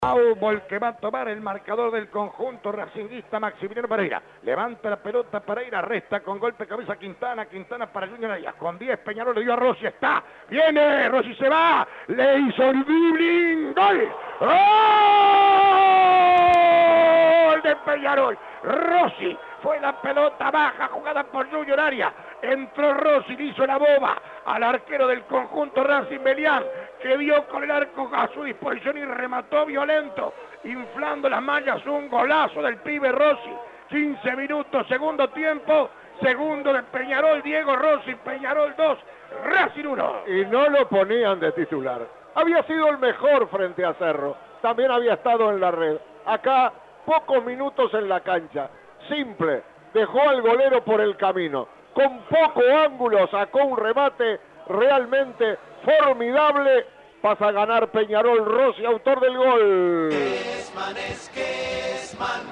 Fútbol que va a tomar el marcador del conjunto racinguista Maximiliano Pereira. Levanta la pelota Pereira, resta con golpe de cabeza Quintana para Junior Arias. Con 10 Peñarol le dio a Rossi, está. Viene, Rossi se va. Le hizo el dribbling. ¡Gol! ¡Gol de Peñarol! Rossi. Fue la pelota baja, jugada por Junior Arias. Entró Rossi, le hizo la boba al arquero del conjunto Racing Melián, que dio con el arco a su disposición y remató violento, inflando las mallas. Un golazo del pibe Rossi. 15 minutos, segundo tiempo, segundo de Peñarol, Diego Rossi, Peñarol 2, Racing 1. Y no lo ponían de titular. Había sido el mejor frente a Cerro. También había estado en la red. Acá, pocos minutos en la cancha. Simple, dejó al golero por el camino. Con poco ángulo sacó un remate realmente formidable. Pasa a ganar Peñarol. Rossi, autor del gol.